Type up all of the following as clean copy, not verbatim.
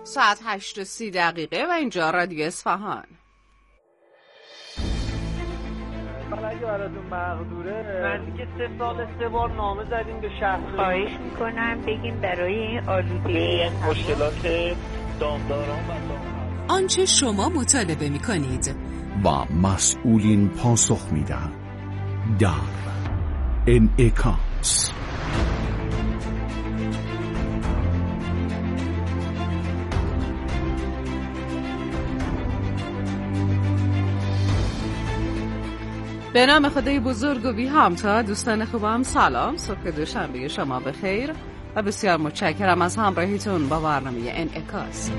ساعت 8:30 و اینجا رادیو اصفهان. اگه براتون مقدوره نزدیک 3 سال 3 بار نامه زدیم به شهر. خواهش میکنم بگیم برای این آلودگی مشکلات دامداران و دامداران آنچه شما مطالبه میکنید و مسئولین پاسخ میدن در انعکاس. به نام خدای بزرگ و بی همتا. دوستان خوبم سلام، صبح دوشنبه شما بخیر و بسیار متشکرم از همراهیتون با برنامه انعکاس.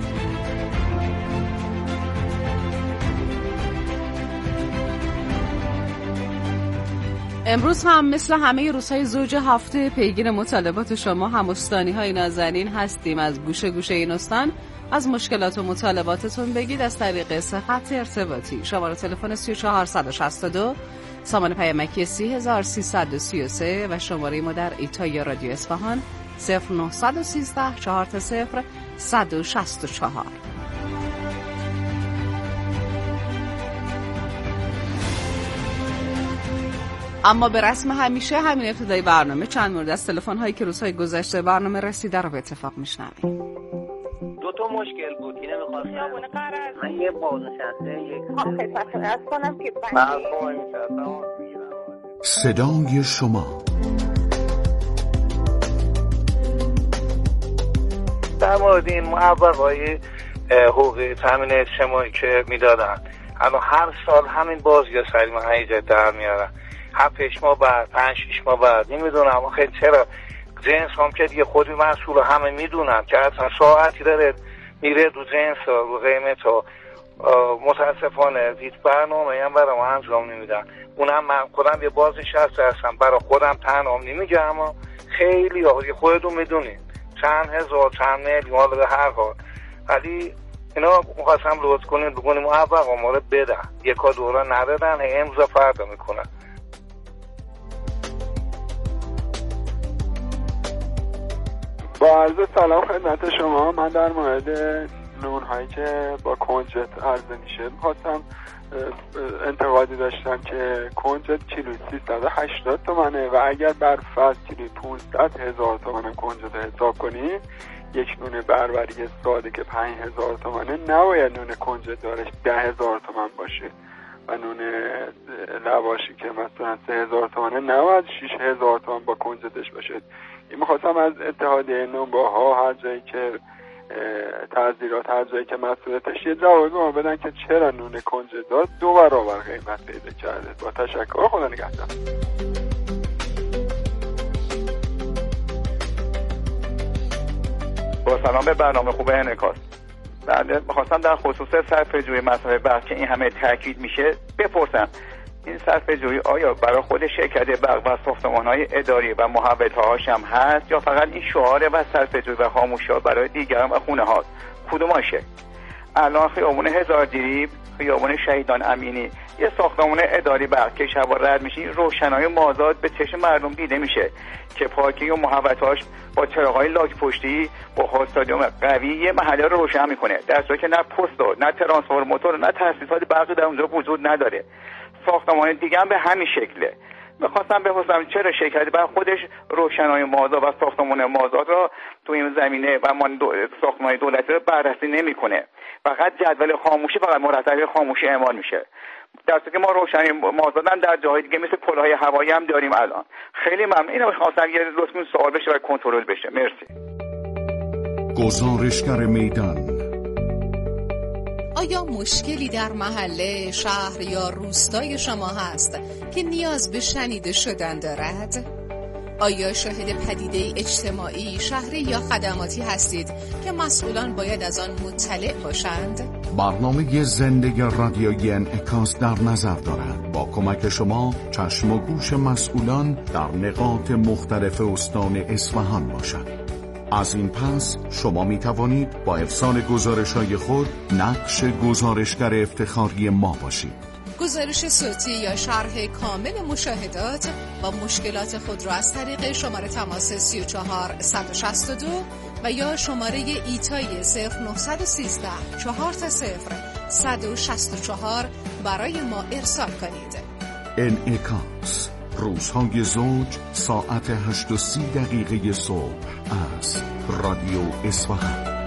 امروز هم مثل همه روزهای زوج هفته پیگیر مطالبات شما هم‌استانی‌های نازنین هستیم. از گوشه گوشه این استان از مشکلات و مطالباتتون بگید از طریق خط ارتباطی. شماره تلفن 3462 سامان پیامکی 3333 و شماره ما در ایتای رادیو اصفهان 0913 400 164. اما به رسم همیشه همین ابتدای برنامه چند مورد از تلفن هایی که روزهای گذشته برنامه رسیده رو به اتفاق میشنویم. دو تا مشکل بود. اینه می‌خواستم خیابون قرض من یه بازنشسته یک خدمتتون عرض کنم که صدای شما در مورد این معوق‌های حقوقی تامین اجتماعی که میدادن، اما هر سال همین بازی سری من هیجت در میارن. 7 ماه بعد 5-6 ماه بعد نمیدونم آخه چرا جنس هم که دیگه خودی مسئول همه میدونن که اصلا ساعتی داره میره دو جنس و قیمت ها. متاسفانه هیچ برنامه هم برای ما انجام نمیدن. اونم من خودم یه بازنشسته هستم، برای خودم تنهام نمیگم اما خیلی خودتون میدونین چند هزار چند میلیون به هر حال، ولی اینا مخواستم لطف کنین بگونیم موفق ما رو بدن، یکا دورا ندادن، امضا فردا میکنن. با عرض سلام خدمت شما، من در مورد نونهایی که با کنجد عرضه میشه میخواستم انتقادی داشتم که کنجد کیلوی 380 تومنه و اگر بر فرض کیلوی 500,000 تومن کنجد حساب کنیم، یک نون بربری ساده که 5,000 تومنه نباید نون کنجد دارش 10,000 تومن باشه و نون لواشی که مثلا 3,000 تومنه نباید 6,000 تومن با کنجدش باشه. این میخواستم از اتحادیه نونباها هر جایی که تعذیرات هر جایی که مسئولیتش یه جوابی ما بدن که چرا نون کنجدات 2 برابر قیمت پیدا کرده. با تشکر، خدا نگهدار. با سلام به برنامه خوب انعکاس. بله، می‌خواستم در خصوص صرفه‌جویی مسئله بحث که این همه تاکید میشه بپرسم این صرفه‌جویی آیا برای خود شرکت برق و ساختمان‌های اداری و محوطه‌هاش هم هست یا فقط این شعار و صرفه‌جویی و خاموشی‌ها برای دیگران و خونه‌هاست؟ کدوماشه؟ الان خیابون هزار دیریب، خیابون شهیدان امینی، یه ساختمان اداری برق که شبا رد میشه روشنای مازاد به چشم مردم دیده میشه که پارکینگ و محوطه‌هاش با چراغ‌های لاک پشتی با استادیوم قوی یه محله رو روشن میکنه، در صورتی که نه پست و نه ترانسفورماتور و نه تاسیسات برقی در اونجا وجود نداره. ساختمان دیگه هم به همین شکله. می‌خواستم بپرسم چرا شرکت برق خودش روشنای مازاد و ساختمان مازاد را تو این زمینه و ساختمان دولتی رو بررسی نمی‌کنه. فقط جدول خاموشی فقط مرتب خاموشی اعمال میشه. در صورتی که ما روشنای مازاد هم در جاهای دیگه مثل پل‌های هوایی هم داریم الان. خیلی ممنون. اینو می‌خواستم یه لطفاً سوال بشه و کنترل بشه. مرسی. گزارشگر میدان. آیا مشکلی در محله، شهر یا روستای شما هست که نیاز به شنیده شدن دارد؟ آیا شاهد پدیده اجتماعی، شهری یا خدماتی هستید که مسئولان باید از آن مطلع باشند؟ برنامه زنده رادیویی انعکاس در نظر دارد با کمک شما چشم و گوش مسئولان در نقاط مختلف استان اصفهان باشد. از این پس شما می توانید با ارسال گزارش‌های خود نقش گزارشگر افتخاری ما باشید. گزارش صوتی یا شرح کامل مشاهدات و مشکلات خود را از طریق شماره تماس 34 162 و یا شماره ایتای 0913 4 164 برای ما ارسال کنید. انعکاس، روزهای زوج، ساعت 8:30 صبح از رادیو اصفهان.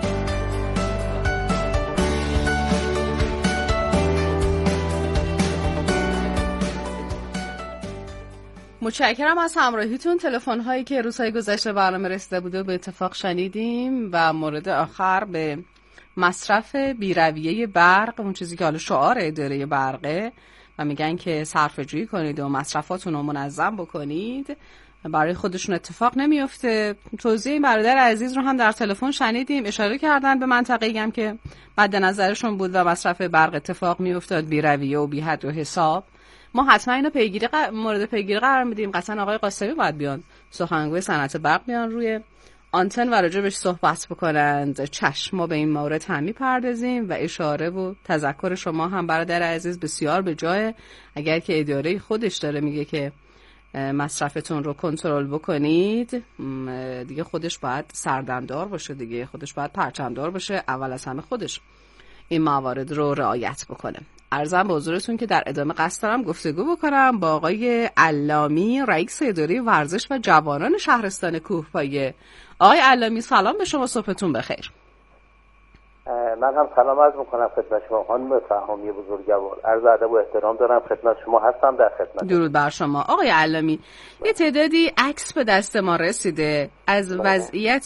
متشکرم از همراهیتون. تلفن هایی که روزهای گذشته برنامه رسیده بوده به اتفاق شنیدیم و مورد آخر به مصرف بی‌رویه برق، اون چیزی که حالا شعار اداره برقه و میگن که صرفه‌جویی کنید و مصرفاتون رو منظم بکنید، برای خودشون اتفاق نمیفته. توضیح این برادر عزیز رو هم در تلفن شنیدیم، اشاره کردن به منطقه‌ای هم که مد نظرشون بود و مصرف برق اتفاق میافتاد، بی‌رویه و بی‌حد و حساب. ما حتما اینو مورد پیگیری قرار میدیم. قطعا آقای قاسمی باید بیان، سخنگوی صنعت برق، بیان روی آنتن و راجبش صحبت بکنند. چشم، ما به این مورد هم میپردازیم و اشاره و تذکر شما هم برادر عزیز بسیار به جای. اگر که اداره خودش داره میگه که مصرفتون رو کنترل بکنید، دیگه خودش باید سردمدار باشه، دیگه خودش باید پرچمدار باشه، اول از همه خودش این موارد رو رعایت بکنه. عرضم به حضورتون که در ادامه قصد دارم گفتگو بکنم با آقای علامی، رئیس اداره ورزش و جوانان شهرستان کوهپایه. آقای علامی سلام به شما، صبحتون بخیر. من هم سلام عرض میکنم خدمت شما خانم فهامی بزرگوار. عرض ادب و احترام دارم خدمت شما، هستم در خدمت. درود بر شما. آقای علامی، یه تعدادی عکس به دست ما رسیده از وضعیت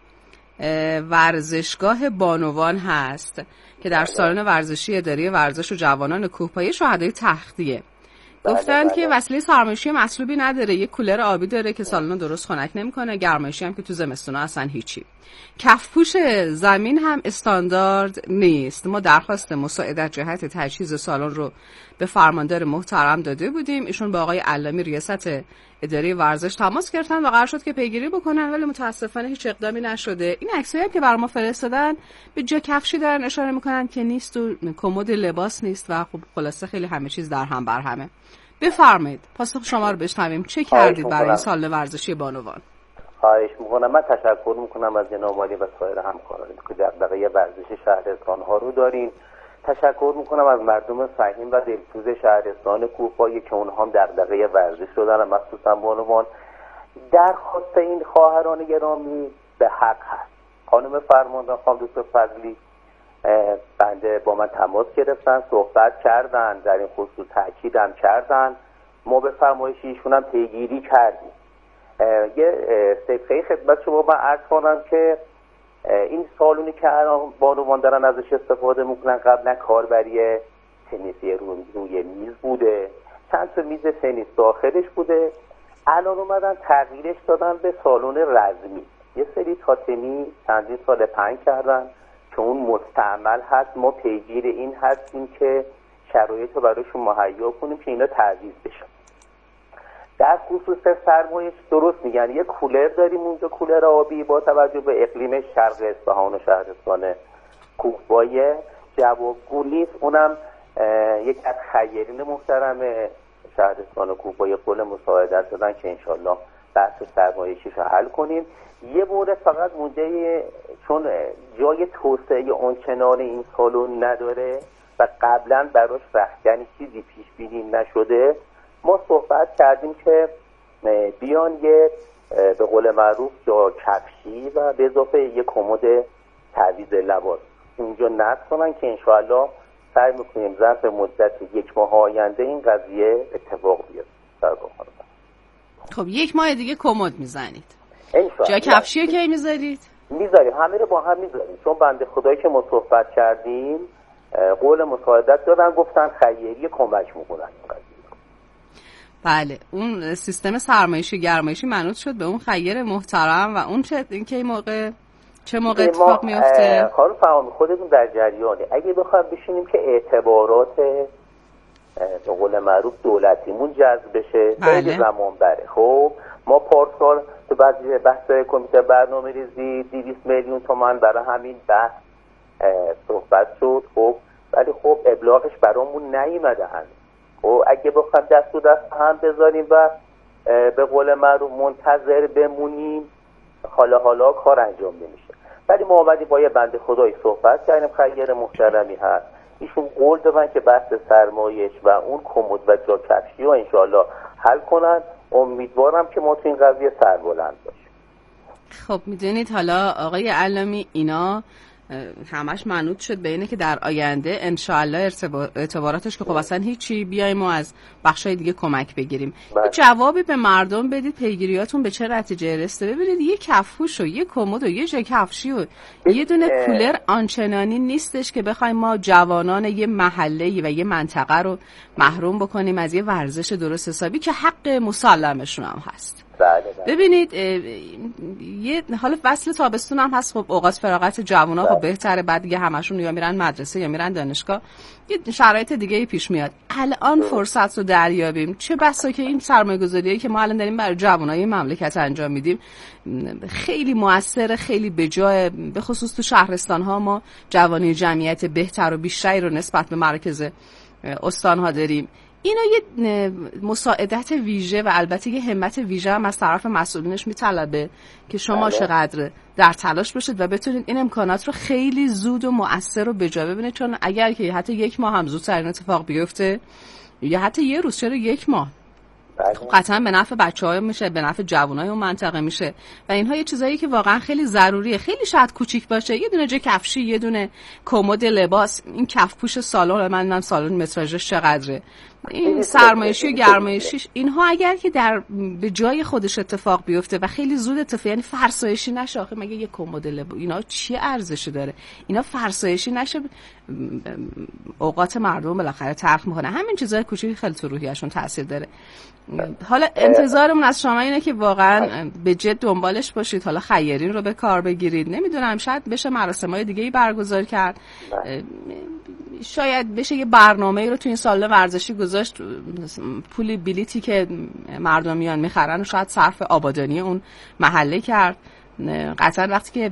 ورزشگاه بانوان هست که در سالن ورزشی اداره ورزش و جوانان کوهپایه شهدای تختیه. گفتن که وسیله سرمایشی مطلوبی نداره، یه کولر آبی داره که سالن درست خنک نمیکنه، گرمایشی هم که تو زمستونا اصلا هیچی. کفپوش زمین هم استاندارد نیست. ما درخواست مساعدت جهت تجهیز سالن رو به فرماندار محترم داده بودیم. ایشون با آقای علامی ریاست اداره ورزش تماس گرفتن و قرار شد که پیگیری بکنن، ولی متاسفانه هیچ اقدامی نشده. این عکسایی هم که برام فرستادن به جا کفشی دارن اشاره میکنن که نیست و کمد لباس نیست و خب خلاصه خیلی همه چیز در هم بر همه. بفرمایید پاسخ شما رو بشنویم. چه کردید برای این سال ورزشی بانوان؟ خواهش میکنم. من تشکر میکنم از جناب عالی و سایر همکارانی که دغدغه ورزش شهرستان ها رو دارین. تشکر میکنم از مردم فهیم و دلسوز شهرستان کوهپایه که اونها هم دغدغه ورزش رو دارن، مخصوصا بانوان. درخواست این خواهران گرامی به حق هست. خانم فرماندار، خانم دکتر فضلی بنده با من تماس گرفتن، صحبت کردن، در این خصوص تاکید هم کردن. ما به فرمایش ایشون هم پیگیری کردیم. یه صفحه خدمت شما من عرض کنم که این سالونی که بانوان دارن ازش استفاده میکنن قبلا کاربری تنیسی روی میز بوده، چند تا میز تنیس داخلش بوده. الان اومدن تغییرش دادن به سالن رزمی. یه سری تاتمی چندین سال پهن کردن که اون مستعمل هست. ما پیگیر این هستیم که شرایط رو براشون مهیا کنیم که اینا تعویض بشن. در خصوص سرمایش درست میگن، یه کولر داریم اونجا، کولر آبی، با توجه به اقلیم شرق اصفهان و شهرستان کوهپایه جوابگو نیست. اونم یک از خیرین محترم شهرستان کوهپایه قول مساعدت دادن که انشالله بحث سرمایشیش رو حل کنیم. یه مورد فقط مونده، چون جای توسعه اونچنان این سالن نداره و قبلا براش رختکنی چیزی پیش بینی نشده، ما صحبت کردیم که بیان یه به قول معروف جا کفشی و به اضافه یه کمد تعویض لباس اونجا نصب کنن که انشاءالله سعی میکنیم ظرف مدت 1 ماه آینده این قضیه اتفاق بیفته. خب 1 ماه دیگه کمد میزنید؟ جا کفشی کی میذارید؟ میذاریم، همه رو با هم میذاریم، چون بنده خدایی که ما صحبت کردیم قول مساعدت دادن، گفتن خیریه کمک میکنن. بله، اون سیستم سرمایشی گرمایشی منوط شد به اون خیر محترم و اون چه موقع اتفاق میفته؟ خانم فهامی خودتون در جریانی. اگه بخوایم بشینیم که اعتبارات به قول معروف دولتیمون جذب بشه خیلی زمان بره. خب ما پارسال تو بحث کمیته برنامه‌ریزی 200 میلیون تومان برای همین بحث صحبت شد. خب ولی خب ابلاغش برامون نیومده هنوز. خب اگه بخوایم دست و دست هم بذاریم و به قول معروف منتظر بمونیم، حالا کار انجام نمیشه. ولی ما اومدیم با یه بنده خدایی صحبت کردیم، خیر محترمی هست، ایشون قول دادن که بحث سرمایش و اون کمد و جا کفشی رو انشالله حل کنن. امیدوارم که ما تو این قضیه سربلند باشیم. خب میدونید حالا آقای علامی اینا همش منوط شد به اینه که در آینده انشاءالله اعتباراتش که خب اصلا هیچی، بیایم ما از بخشای دیگه کمک بگیریم. جوابی به مردم بدید پیگیریاتون به چه نتیجه رسیده. ببینید یه کفپوش و یه کمد و یه جای کفشی و یه دونه کولر آنچنانی نیستش که بخوایم ما جوانان یه محله و یه منطقه رو محروم بکنیم از یه ورزش درست حسابی که حق مسلمشون هم هست. ببینید یه حالا فصل تابستون هم هست، خب اوقات فراغت جوونا خب بهتره، بعد دیگه همشون یا میرن مدرسه یا میرن دانشگاه، یه شرایط دیگه ای پیش میاد. الان فرصت رو دریابیم، چه بسا که این سرمایه‌گذاریایی که ما الان داریم برای جوانای مملکت انجام میدیم خیلی موثره، خیلی بجای، به خصوص تو شهرستان ها ما جوانی جمعیت بهتر و بیشتری رو نسبت به مرکز استان ها داریم. اینا یه مساعدت ویژه و البته یه همت ویژه هم از طرف مسئولینش میطلبه که شما چقدر در تلاش باشید و بتونید این امکانات رو خیلی زود و مؤثر و بجا ببینید، چون اگر که حتی یک ماه هم زودتر این اتفاق بیفته یا حتی یه روز، چرا یک ماه، قطعا به نفع بچه‌ها میشه، به نفع جوانای اون منطقه میشه و اینها یه چیزایی که واقعا خیلی ضروریه. خیلی شاید کوچیک باشه، یه دونه جای کفشی، یه دونه کمد لباس، این کفپوش سالن، من سالن متراژش چقدره، این سرمایشی و گرمایشیش، اینها اگر که در به جای خودش اتفاق بیفته و خیلی زود اتفاق، یعنی فرسایشی نشه، آخه مگه یه کمد لباس اینا چی ارزشی داره، اینا فرسایشی نشه، اوقات مردم بالاخره تلخ میکنه. همین چیزای کوچیک خیلی تو روحیه‌شون تاثیر داره. حالا انتظارمون از شما اینه که واقعا به جد دنبالش باشید، حالا خیرین رو به کار بگیرید. نمیدونم شاید بشه مراسم‌های دیگه‌ای برگزار کرد، شاید بشه یه برنامه‌ای رو تو این سالن ورزشی گذاشت، پول بلیتی که مردم میان میخرن و شاید صرف آبادانی اون محله کرد. قطعا وقتی که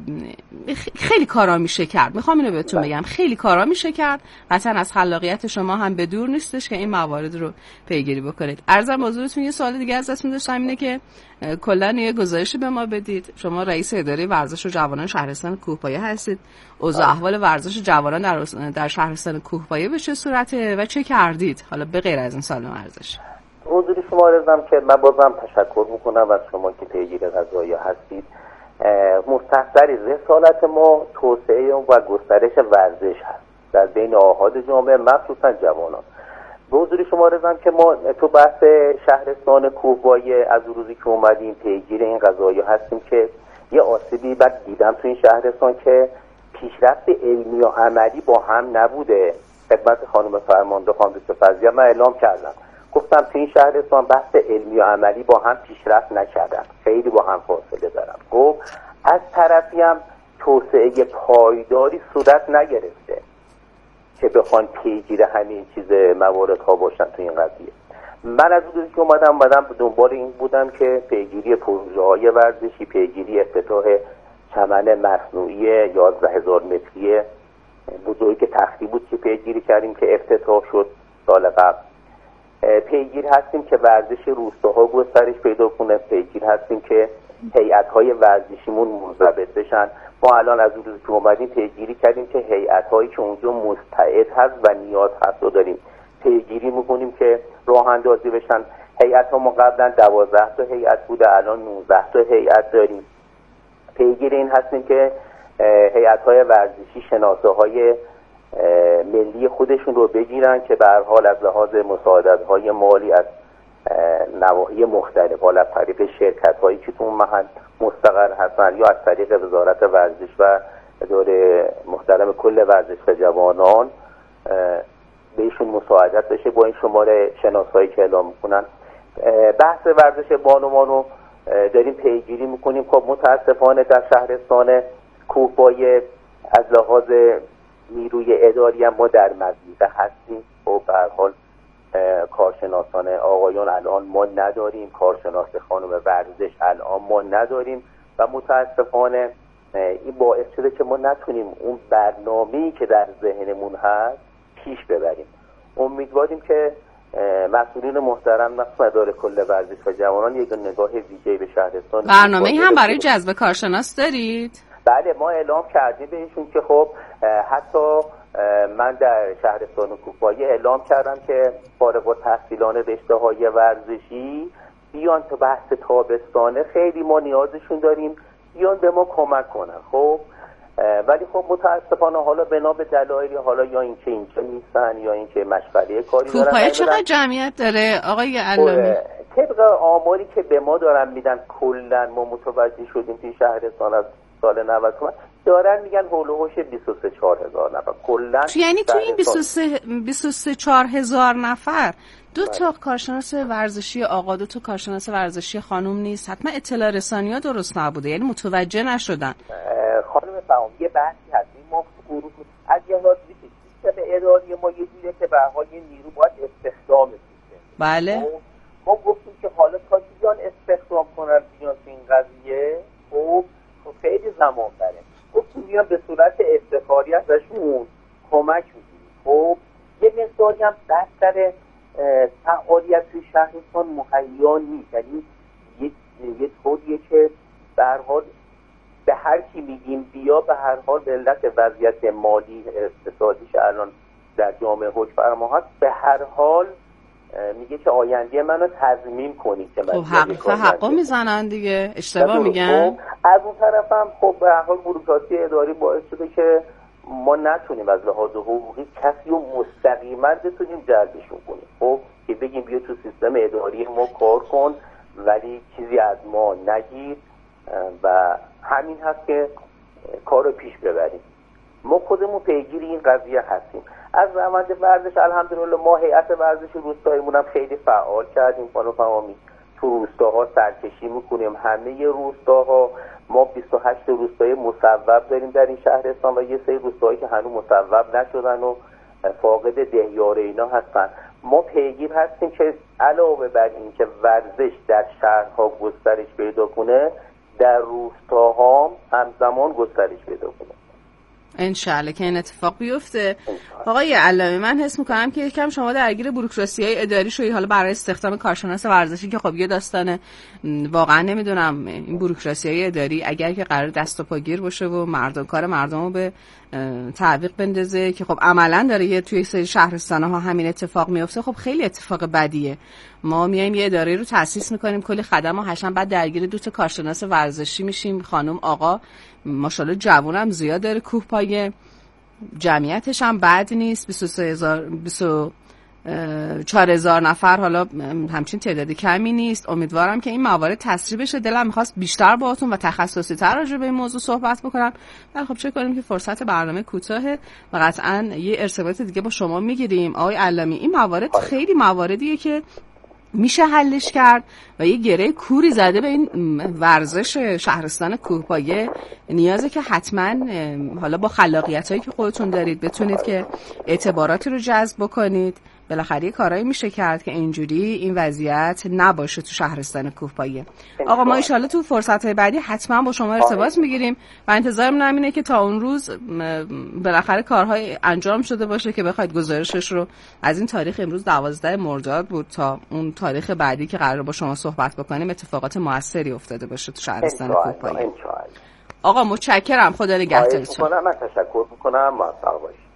خیلی کارا میشه کرد، میخوام اینو بهتون بگم، خیلی کارا میشه کرد، قطعا از خلاقیت شما هم به دور نیستش که این موارد رو پیگیری بکنید. عرضم حضورتون یه سوال دیگه ازتون داشتم، اینه که کلا یه گزارشی به ما بدید. شما رئیس اداره ورزش و جوانان شهرستان کوهپایه هستید، اوضاع احوال ورزش جوانان در شهرستان کوهپایه به چه صورته و چه کردید حالا به غیر از این سالن ورزش؟ حضور شما عرضم که من بازم تشکر میکنم از شما که پیگیر قضایی هستید. مستحضر رسالت ما توسعه و گسترش ورزش هست در بین آحاد جامعه، مخصوصا جوانان. به حضور شما عرضم که ما تو بحث شهرستان کوهپایه از روزی که اومدیم پیگیر این قضایی هستیم که یه آسیبی بعد دیدم تو این شهرستان که پیشرفت علمی و عملی با هم نبوده. خدمت خانم فرمانده خانم فضلیه من اعلام کردم، گفتم تو این شهرستان بحث علمی و عملی با هم پیشرفت نکردن، خیلی با هم فاصله دارن. خب از طرفی هم توسعه پایداری صورت نگرفته که بخوان پیگیر همین چیز مواردها باشن تو این قضیه. من از روزی که اومدم دنبال این بودم که پیگیری پروژه‌های ورزشی، پیگیری افتتاح چمن مصنوعی 11000 متری بزرگ تختی بود که پیگیری کردیم که افتتاح شد سال قبل. پیگیر هستیم که ورزش روستاها گسترش پیدا کنه، پیگیر هستیم که هیئت‌های ورزشیمون منضبط بشن. ما الان از روزی که اومدیم پیگیری کردیم که هیئت‌هایی که اونجا مستعد هست و نیاز هست رو داریم پیگیری میکنیم که راه اندازی بشن. هیئت‌ها ما قبلا 12 تا هیئت بوده، الان 19 تا هیئت داریم. پیگیر این هستیم که هیئت‌های ورزشی شناسه‌های ملی خودشون رو بگیرن که به هر حال از لحاظ مساعدت‌های مالی از نواحی مختلف، حالا از طریق شرکت‌هایی که تو اون محل مستقر هستن یا از طریق وزارت ورزش و اداره محترم کل ورزش جوانان بهشون مساعدت بشه با این شماره شناسایی که اعلام میکنن. بحث ورزش بانوان رو داریم پیگیری میکنیم. خب متاسفانه در شهرستان کوهپایه از لحاظ نیروی اداری هم ما در مضیقه هستیم. خب به هر حال کارشناسان آقایان الان ما نداریم، کارشناس خانم ورزش الان ما نداریم و متاسفانه این باعث شده که ما نتونیم اون برنامه‌ای که در ذهنمون هست پیش ببریم. امیدواریم که مسئولین محترم مخصوصا اداره کل ورزش و جوانان یک نگاه ویژه‌ای به شهرستان. برنامه‌ای هم برای جذب کارشناس دارید؟ بله ما اعلام کردیم بهشون که خب حتی من در شهرستان کوهپایه اعلام کردم که فارغ التحصیلان رشته‌های ورزشی بیان تو بحث تابستانه، خیلی ما نیازشون داریم بیان به ما کمک کنن. خب ولی خب متاسفانه حالا بنا به دلایلی، حالا یا اینکه اینجا نیستن یا اینکه مشغله کاری دارن. کوهپایه چقدر جمعیت داره آقای علامی؟ طبق آماری که به ما دارن میدن کلا ما متوجه شدیم توی شهرستان از سال 90 دارن میگن هول و هوش 23-4 هزار نفر کلا. یعنی تو این 23-4 هزار نفر دو تا کارشناس ورزشی آقا، دو تا کارشناس ورزشی خانم نیست؟ حتما اطلاع رسانی‌ها درست نبوده، یعنی متوجه نشدن. خانم فهم یه بحثی هست ما گروه از یه لحاظ سیستم اداری ما یه جوریه که به حال نیرو باید استخدام بشه. بله ما گفتیم که حالا تا بیان استخدام کنن بیان تو این قضیه خب خیلی زمان بره. گفتیم بیان به صورت افتخاری ازشون کمک می‌گیریم. خب یه مقداری هم بستر فعالیت توی شهرستان مهیا نیست، یعنی یه طوریه که به هر حال به هر کی میگیم بیا به هر حال به علت وضعیت مالی اقتصادیش الان در جامعه حکم فرما هست، به هر حال میگه که آینده منو تضمین کنید که من خب حقا میزنن دیگه، اشتباه میگن. خب از اون طرف هم خب به هر حال بوروکراسی اداری باعث شده که ما نتونیم از لحاظ حقوقی کسی رو مستقیما بتونیم جلبشون کنیم. خب که بگیم بیا تو سیستم اداری ما کار کن ولی چیزی از ما نگیر و همین هست که کار رو پیش ببریم. ما خودمون پیگیر این قضیه هستیم. از روند ورزش الحمدلله ما هیئت ورزش روستاییمون هم خیلی فعال کردیم. خانم فهمی تو روستاها سرکشی میکنیم، همه روستاها ما 28 روستای مصوب داریم در این شهرستان و یه سری روستاهایی که هنوز مصوب نشدن و فاقد دهیاره اینا هستن. ما پیگیر هستیم که علاوه بر این که ورزش در شهرها گسترش پیدا کنه در روستاها همزمان گسترش پیدا کنه. انشالله که این اتفاق بیفته. آقای علامی من حس میکنم که یکم شما درگیر بوروکراسی‌های اداری شدید حالا برای استخدام کارشناس ورزشی که خب یه داستانه. واقعا نمیدونم این بوروکراسی‌های اداری اگر که قرار دست و پاگیر باشه و کار مردم رو به تعویق بندازه که خب عملا داره یه توی سری شهرستان‌ها همین اتفاق میفته، خب خیلی اتفاق بدیه. ما میایم یه اداره رو تأسیس میکنیم کلی خدمات هشم بعد درگیر دو تا کارشناس ورزشی میشیم. خانم آقا ماشاءالله جوونم زیاد داره کوهپایه، جمعیتش هم بد نیست، 24,000 نفر، حالا همچین تعدادی کمی نیست. امیدوارم که این موارد تسریع بشه. دلم می‌خواست بیشتر باهاتون و تخصصی تر راجع به این موضوع صحبت بکنم ولی خب چه کنیم که فرصت برنامه کوتاهه و قطعاً یه ارتباط دیگه با شما میگیریم. آقای علامی این موارد خیلی مواردیه که میشه حلش کرد و یه گره کوری زده به این ورزش شهرستان کوهپایه. نیازه که حتما حالا با خلاقیتایی که خودتون دارید بتونید که اعتباراتی رو جذب بکنید. بالاخره کارایی میشه کرد که اینجوری این وضعیت نباشه تو شهرستان کوهپایه. آقا ما ان شاءالله تو فرصت‌های بعدی حتما با شما ارتباط میگیریم و انتظارمون اینه که تا اون روز بالاخره کارهای انجام شده باشه که بخواید گزارشش رو از این تاریخ امروز 12 مرداد بود تا اون تاریخ بعدی که قرار با شما صحبت بکنیم اتفاقات موثری افتاده باشه تو شهرستان کوهپایه. آقا متشکرم، خدا نگهدارتون. من تشکر می‌کنم. موفق باشید.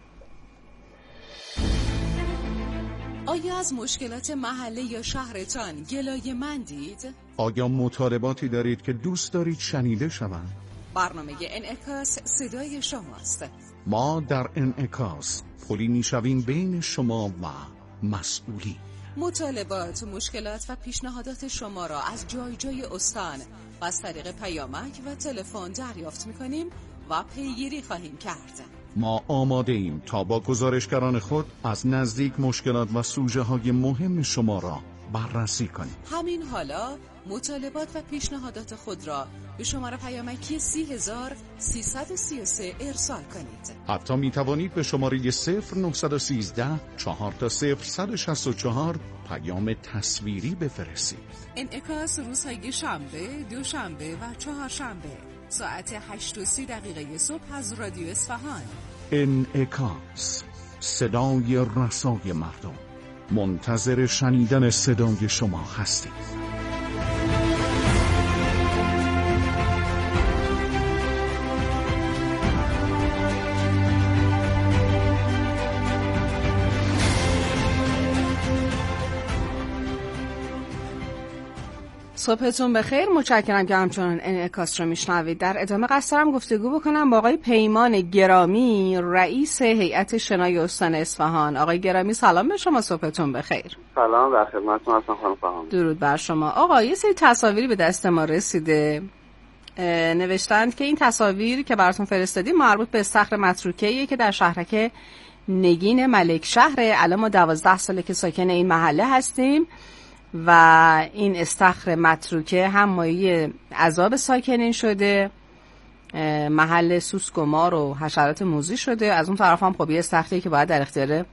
آیا از مشکلات محله یا شهرتان گلایه مندید؟ آیا مطالباتی دارید که دوست دارید شنیده شوند؟ برنامه انعکاس صدای شماست. ما در انعکاس پلی میشویم بین شما و مسئولی. مطالبات، مشکلات و پیشنهادات شما را از جای جای استان و از طریق پیامک و تلفن دریافت می‌کنیم و پیگیری خواهیم کرد. ما آماده ایم تا با گزارشگران خود از نزدیک مشکلات و سوژه های مهم شما را بررسی کنیم. همین حالا مطالبات و پیشنهادات خود را به شماره پیامکی 30333 ارسال کنید. حتی می توانید به شماره 0913 40164 پیام تصویری بفرستید. انعکاس روزهای شنبه، دوشنبه و چهارشنبه ساعت 8:30 صبح از رادیو اصفهان. انعکاس، صدای رسای مردم. منتظر شنیدن صدای شما هستید. صبحتون بخیر. متشکرم که همچنان انعکاس رو میشنوید. در ادامه قصد دارم گفتگو بکنم با آقای پیمان گرامی، رئیس هیئت شنای استان اصفهان. آقای گرامی سلام به شما، صبحتون بخیر. سلام، در خدمتتون هستم خانم فهامی. درود بر شما. آقا یه سری تصاویری به دست ما رسیده، نوشتند که این تصاویر که براتون فرستادیم مربوط به استخر متروکه‌ایه که در شهرک نگین ملک شهره. الان ما 12 ساله که ساکن این محله هستیم و این استخر متروکه هم مایه عذاب ساکنین شده، محل سوسک و مار و حشرات موذی شده. از اون طرف هم خب یه استخری که باید در اختیار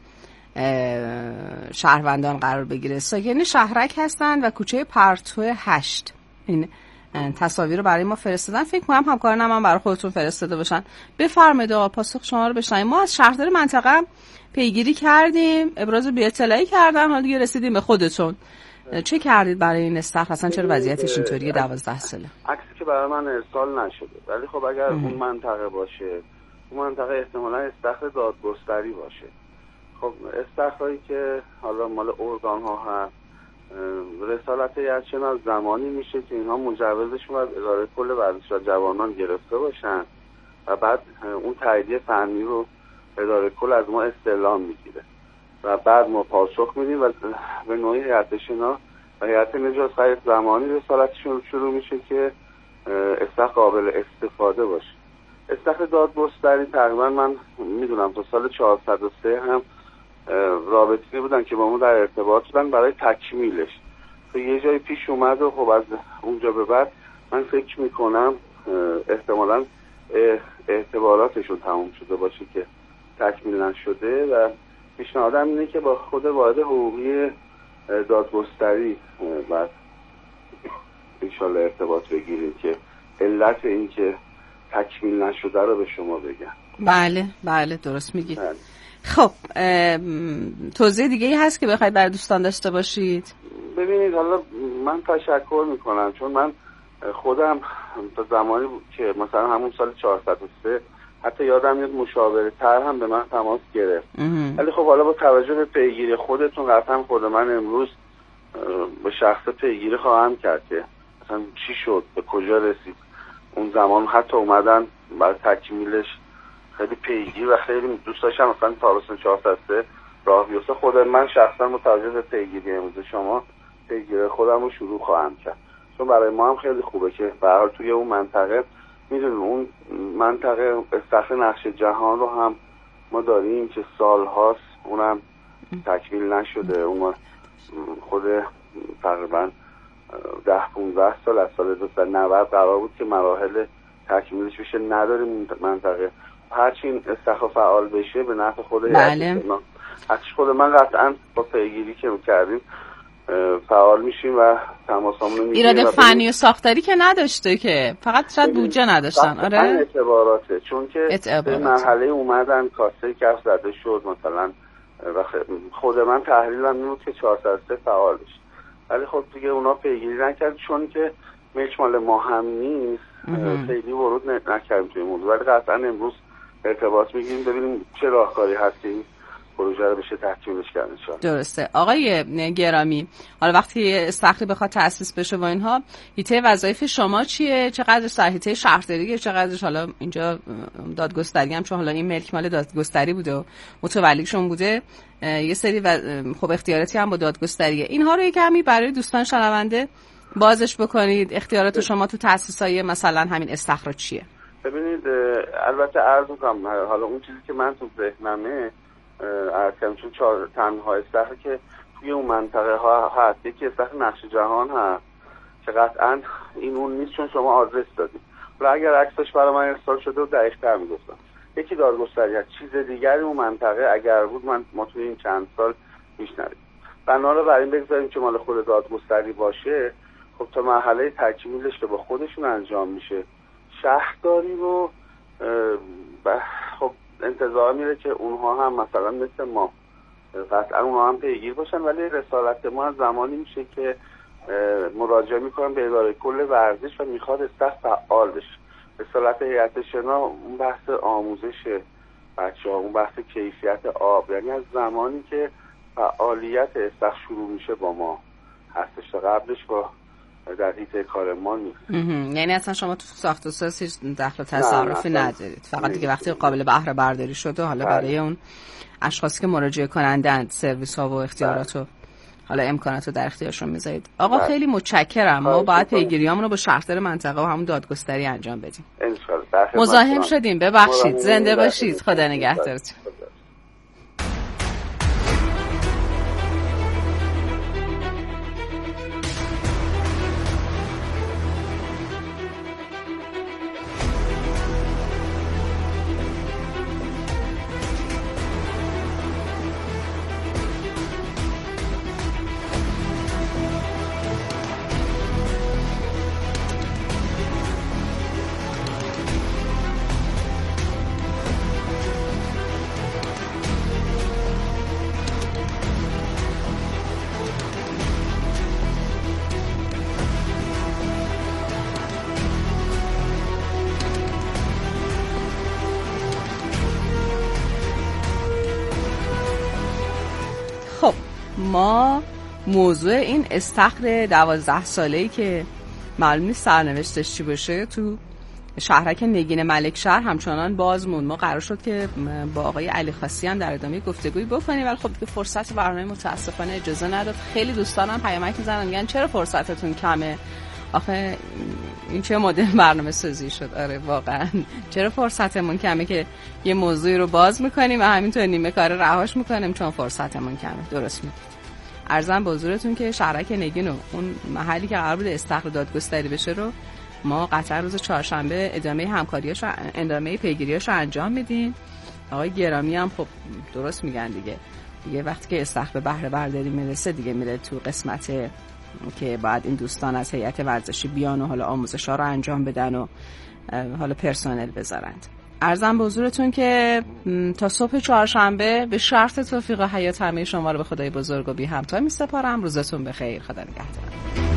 شهروندان قرار بگیره. ساکنین شهرک هستن و کوچه پرتو 8 این تصاویر رو برای ما فرستادن. فکر کنم همکارانم هم برای خودتون فرستاده باشن. بفرمایید آقا پاسخ شما رو بشنویم. ما از شهردار منطقه پیگیری کردیم، ابراز بی‌اطلاعی کردن، حالا دیگه رسیدیم به خودتون. چه کردید برای این استخر؟ اصلا چرا وضعیتش اینطوریه 12 ساله؟ عکسی که برای من ارسال نشده، ولی خب اگر اون منطقه باشه، اون منطقه احتمالاً استخر دادگستری باشه. خب استخرایی که حالا مال ارگان ها هست، رسالت هیئت‌شنا زمانی میشه که اینها مجوزشون از اداره کل ورزش و جوانان گرفته باشن و بعد اون تاییدیه فنی رو اداره کل از ما استعلام میگیره و بعد ما پاسخ میدیم و به نوعی هیئت‌شنا و هیئت نجات خیر زمانی رسالتشون شروع میشه که استخر قابل استفاده باشه. استخر دادگستری تقریبا من میدونم تا سال 403 هم رابطه‌ای بودن که با ما در ارتباط بودن برای تکمیلش. تو یه جای پیش اومد و خب از اونجا به بعد من فکر میکنم احتمالاً اعتباراتشون تموم شده باشه که تکمیل نشده و پیشنهادم اینه که با خود واحد حقوقی دادگستری بعد انشالله ارتباط بگیریم که علت این که تکمیل نشده رو به شما بگم. بله درست میگید. خب توضیح دیگه ای هست که بخواید برای دوستان داشته باشید؟ ببینید حالا من تشکر میکنم چون من خودم تا زمانی که مثلا همون سال 403 حتی یادم میاد مشاوره تر هم به من تماس گرفت، ولی خب حالا با توجه به پیگیری خودتون قطعا خود من امروز به شخص پیگیری خواهم کرد که مثلا چی شد، به کجا رسید. اون زمان حتی اومدن برای تکمیلش خیلی پیگیر و خیلی دوست داشتم مثلا تابستون 403 راه بیفته. خود من شخصا متوجه به پیگیری امروز شما پیگیری خودم رو شروع خواهم کرد، چون برای ما هم خیلی خوبه که به هر حال توی اون منطقه میدونیم اون منطقه استخر نقش جهان رو هم ما داریم که سالهاست اونم تکمیل نشده. اون خود تقریبا 10-15 سال از سال 2090 قرار بود که مراحل تکمیلش بشه، نداریم منطقه. هرچی این استخر فعال بشه به نفع خود خود من قطعا با پیگیری که میکردیم فعال میشیم و تماسامون رو میگیریم. ایراد فنی و ساختاری که نداشته، که فقط شاید بودجه نداشتن. آره اعتباراته، چون که به مرحله اومدن کاسه کف زده شد مثلا و خود من تحلیلم این بود که 403 فعال بشه، ولی خب دیگه اونا پیگیری نکرد چون که ملک مال ما هم نیست. خیلی ورود نکردیم توی موضوع، ولی قطعا امروز ارتباط میگیریم ببینیم چه راهکاری هستیم پروژه رو بشه تکمیلش کرد ان شاءالله. درسته. آقای گرامی، حالا وقتی استخری بخواد تأسیس بشه و اینها، حیطه وظایف شما چیه؟ چقدر در حیطه شهرداریه، چقدرش حالا اینجا دادگستری هم، چون حالا این ملک مال دادگستری بوده و متولیشون بوده، یه سری خب اختیاراتی هم با دادگستریه. اینها رو یکمی برای دوستان شنونده بازش بکنید. اختیارات شما تو تأسیسای مثلا همین استخر چیه؟ ببینید البته عرض می‌کنم حالا اون چیزی که من تو ذهنمه عرض کردم، چون تنها استخر که توی اون منطقه ها هست یکی استخر نقش جهان هست که قطعا این اون نیست چون شما آدرس دادید، ولی اگر عکسش برای من ارسال شده و دقیق‌تر میگفتم یکی دادگستری هست. چیز دیگری اون منطقه اگر بود ما توی این چند سال میشنویم. بنابراین بگذاریم که مال خود دادگستری باشه. خب تا مرحله تکمیلش که با خودشون انجام میشه، شهرداری رو خب انتظار میره که اونها هم مثلا مثل ما قطعا اونها هم پیگیر باشن، ولی رسالت ما از زمانی میشه که مراجعه میکنن به اداره کل ورزش و میخواد استخر فعال بشه. رسالت هیئت شنا اون بحث آموزش بچه‌ها، اون بحث کیفیت آب، یعنی از زمانی که فعالیت استخر شروع میشه با ما هستش. تا قبلش با در حیطه کار ما نیست. یعنی اصلا شما تو ساخت و ساز هیچ دخل و تصرفی ندارید، فقط دیگه وقتی قابل بهره برداری شده حالا برای اون اشخاصی که مراجعه کنندند سرویس ها و اختیارات و حالا امکانات رو در اختیارشون میذارید. آقا خیلی متشکرم. ما باید پیگیریامون رو با شهردار منطقه و همون دادگستری انجام بدیم. مزاحم شدیم، ببخشید. زنده باشید. خدا نگهدارتون. خب ما موضوع این استخر 12 ساله‌ای که معلوم نیست سرنوشتش چی باشه تو شهرک نگین ملکشهر همچنان باز موند. ما قرار شد که با آقای علی خاصی هم در ادامه گفتگویی بکنیم ولی خب دیگه فرصت برنامه متاسفانه اجازه نداد. خیلی دوستانم پیامک می‌زنن میگن چرا فرصتتون کمه؟ آخه این چه مدل برنامه سازی شد؟ آره واقعا چرا فرصتمون کمه که یه موضوعی رو باز میکنیم و همینطور نیمه کار رهاش میکنیم چون فرصتمون کمه. درست میگید. عرضم به حضورتون که شهرک نگین و اون محلی که قرار بود استخر دادگستری بشه رو ما قطعا روز چهارشنبه ادامه پیگیریاش رو انجام میدیم. آقای گرامی هم خب درست میگن دیگه وقتی که استخر به بهره برداری میرسه دیگه میره تو قسمت که بعد این دوستان از هیئت ورزشی بیان و حالا آموزش‌ها رو انجام بدن و حالا پرسنل بذارند. عرضم به حضورتون که تا صبح چهارشنبه به شرط توفیق حیات همه شما رو به خدای بزرگ و بی همتا میسپارم. روزتون بخیر. خدا نگهدار.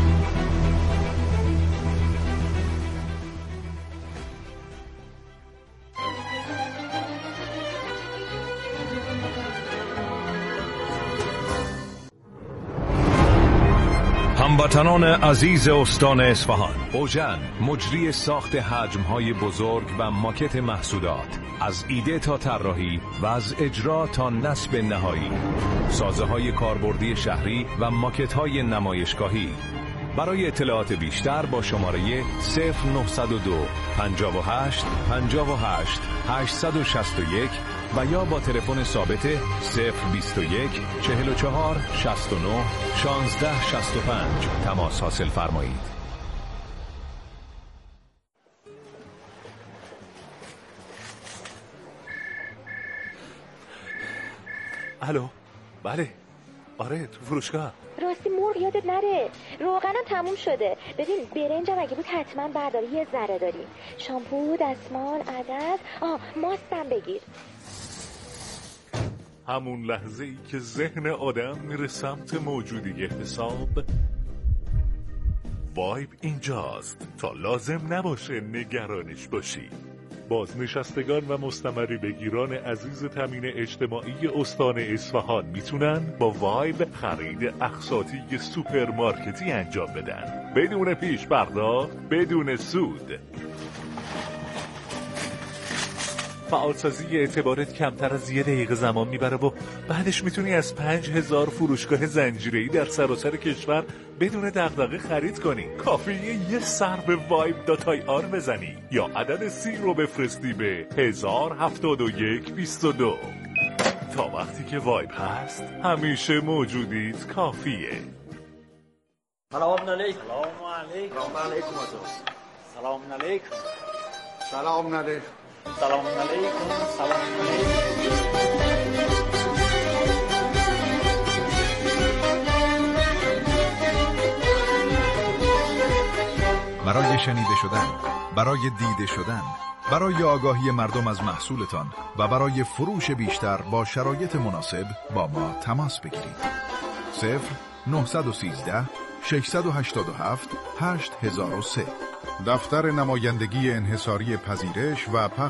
هموطنان عزیز استان اصفهان، اوژن مجری ساخت حجم‌های بزرگ و ماکت محصولات، از ایده تا طراحی و از اجرا تا نصب نهایی، سازه‌های کاربردی شهری و ماکت‌های نمایشگاهی. برای اطلاعات بیشتر با شماره 0902 58 58 861 و یا با تلفن ثابت 021 44 69 16 65 تماس حاصل فرمایید. الو، بله، آره تو فروشگاه. راستی مرغ یادت نره، روغنم تموم شده. ببین برنجم اگه بود حتما برداری، یه ذره داریم. شامپو، دستمال، عدس، ماستم بگیر. همون لحظه ای که ذهن آدم میره سمت موجودی حساب، وایب اینجاست تا لازم نباشه نگرانش باشی. بازنشستگان و مستمری بگیران عزیز تامین اجتماعی استان اصفهان میتونن با وایب خرید اقساطی سوپرمارکتی انجام بدن بدون پیش پرداخت، بدون سود. فعالسازی اعتبارت کمتر از 1 دقیقه زمان میبره و بعدش میتونی از 5000 فروشگاه زنجیره‌ای در سراسر کشور بدون دغدغه خرید کنی. کافیه یه سر به vibe.ir بزنی یا عدد 30 رو بفرستی به 107122. تا وقتی که وایب هست همیشه موجودیت کافیه. سلام علیکم. سلام علیکم. سلام علیکم. سلام علیکم. سلام علیکم. سلام علیکم. برای شنیده شدن، برای دیده شدن، برای آگاهی مردم از محصولتان و برای فروش بیشتر با شرایط مناسب با ما تماس بگیرید. 0913 687 8003 دفتر نمایندگی انحصاری پذیرش و